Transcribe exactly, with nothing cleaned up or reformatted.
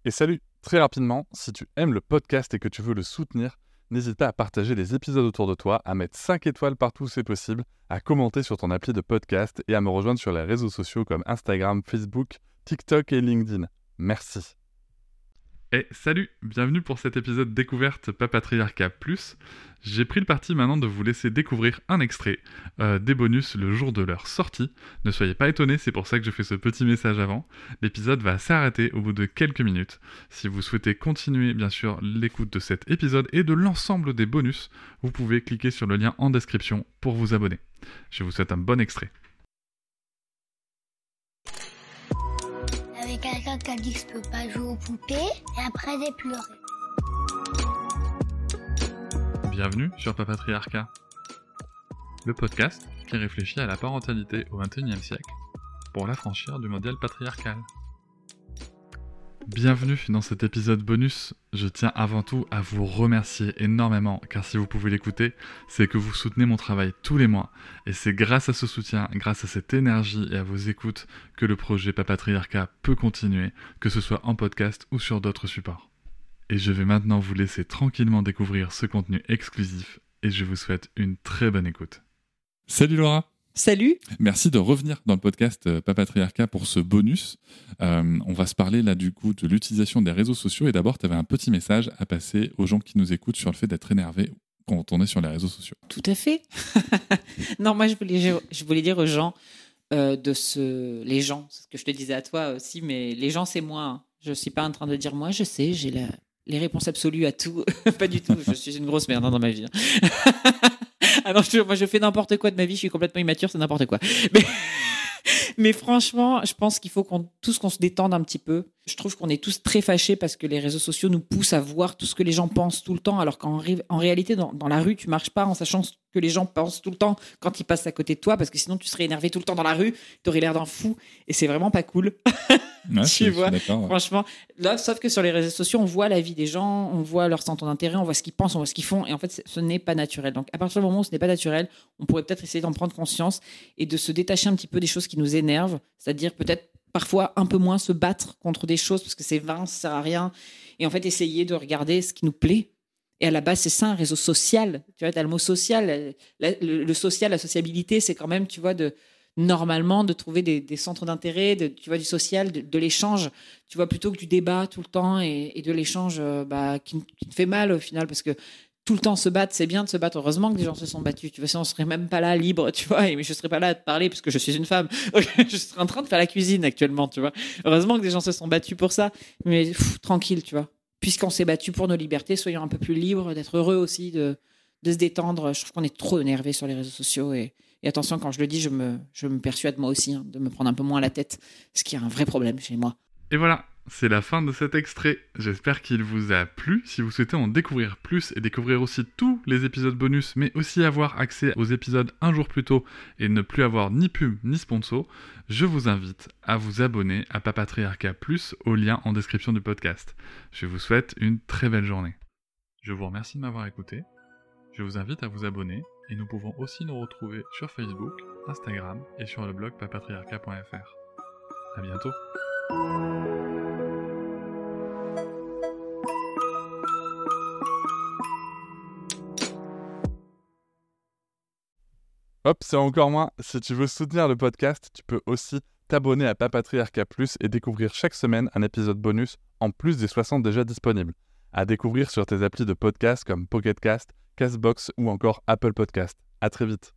Et salut, très rapidement, si tu aimes le podcast et que tu veux le soutenir, n'hésite pas à partager les épisodes autour de toi, à mettre cinq étoiles partout où c'est possible, à commenter sur ton appli de podcast et à me rejoindre sur les réseaux sociaux comme Instagram, Facebook, TikTok et LinkedIn. Merci. Et salut, bienvenue pour cet épisode découverte Papatriarcat Plus. J'ai pris le parti maintenant de vous laisser découvrir un extrait euh, des bonus le jour de leur sortie. Ne soyez pas étonnés, c'est pour ça que je fais ce petit message avant. L'épisode va s'arrêter au bout de quelques minutes. Si vous souhaitez continuer bien sûr l'écoute de cet épisode et de l'ensemble des bonus, vous pouvez cliquer sur le lien en description pour vous abonner. Je vous souhaite un bon extrait. Avec quelqu'un qui a dit que je peux pas jouer aux poupées, et après j'ai pleuré. Bienvenue sur Papatriarcat, le podcast qui réfléchit à la parentalité au vingt et unième siècle pour l'affranchir du modèle patriarcal. Bienvenue dans cet épisode bonus. Je tiens avant tout à vous remercier énormément, car si vous pouvez l'écouter, c'est que vous soutenez mon travail tous les mois. Et c'est grâce à ce soutien, grâce à cette énergie et à vos écoutes, que le projet Papatriarcat peut continuer, que ce soit en podcast ou sur d'autres supports. Et je vais maintenant vous laisser tranquillement découvrir ce contenu exclusif, et je vous souhaite une très bonne écoute. Salut Laura! Salut. Merci de revenir dans le podcast euh, Papatriarcat pour ce bonus. Euh, on va se parler là du coup de l'utilisation des réseaux sociaux. Et d'abord, tu avais un petit message à passer aux gens qui nous écoutent sur le fait d'être énervés quand on est sur les réseaux sociaux. Tout à fait. Non, moi je voulais, je, je voulais dire aux gens euh, de ce, les gens, c'est ce que je te disais à toi aussi, mais les gens c'est moi. Hein. Je suis pas en train de dire moi, je sais, j'ai la, les réponses absolues à tout. Pas du tout. Je suis une grosse merde hein, dans ma vie. Ah non, je, moi je fais n'importe quoi de ma vie, je suis complètement immature, c'est n'importe quoi. Mais, mais franchement, je pense qu'il faut qu'on, tous qu'on se détende un petit peu. Je trouve qu'on est tous très fâchés parce que les réseaux sociaux nous poussent à voir tout ce que les gens pensent tout le temps, alors qu'en en réalité, dans, dans la rue, tu marches pas en sachant ce que les gens pensent tout le temps quand ils passent à côté de toi, parce que sinon tu serais énervé tout le temps dans la rue, tu aurais l'air d'un fou, et c'est vraiment pas cool. Ouais, tu vois, ouais. Franchement, là, sauf que sur les réseaux sociaux, on voit la vie des gens, on voit leur centre d'intérêt, on voit ce qu'ils pensent, on voit ce qu'ils font, et en fait, ce n'est pas naturel. Donc, à partir du moment où ce n'est pas naturel, on pourrait peut-être essayer d'en prendre conscience et de se détacher un petit peu des choses qui nous énervent, c'est-à-dire peut-être parfois un peu moins se battre contre des choses parce que c'est vain, ça sert à rien, et en fait essayer de regarder ce qui nous plaît. Et à la base, c'est ça, un réseau social. Tu vois, t'as le mot social, la, le, le social, la sociabilité, c'est quand même, tu vois, de normalement de trouver des, des centres d'intérêt, de, tu vois, du social, de, de l'échange, tu vois, plutôt que du débat tout le temps et, et de l'échange euh, bah, qui, qui te fait mal au final, parce que tout le temps se battre, c'est bien de se battre. Heureusement que des gens se sont battus. Tu vois, sinon on serait même pas là libre, tu vois, et je serais pas là à te parler parce que je suis une femme. Je serais en train de faire la cuisine actuellement, tu vois. Heureusement que des gens se sont battus pour ça, mais pff, tranquille, tu vois. Puisqu'on s'est battu pour nos libertés, soyons un peu plus libres, d'être heureux aussi, de, de se détendre. Je trouve qu'on est trop énervé sur les réseaux sociaux et Et attention, quand je le dis, je me, je me persuade moi aussi hein, de me prendre un peu moins la tête, ce qui est un vrai problème chez moi. Et voilà, c'est la fin de cet extrait. J'espère qu'il vous a plu. Si vous souhaitez en découvrir plus et découvrir aussi tous les épisodes bonus, mais aussi avoir accès aux épisodes un jour plus tôt et ne plus avoir ni pub ni sponsor, je vous invite à vous abonner à Papatriarcat Plus au lien en description du podcast. Je vous souhaite une très belle journée. Je vous remercie de m'avoir écouté. Je vous invite à vous abonner et nous pouvons aussi nous retrouver sur Facebook, Instagram et sur le blog papatriarcat point f r. À bientôt. Hop, c'est encore moins. Si tu veux soutenir le podcast, tu peux aussi t'abonner à Papatriarcat Plus et découvrir chaque semaine un épisode bonus en plus des soixante déjà disponibles. À découvrir sur tes applis de podcast comme Pocket Cast, Castbox ou encore Apple Podcast. À très vite.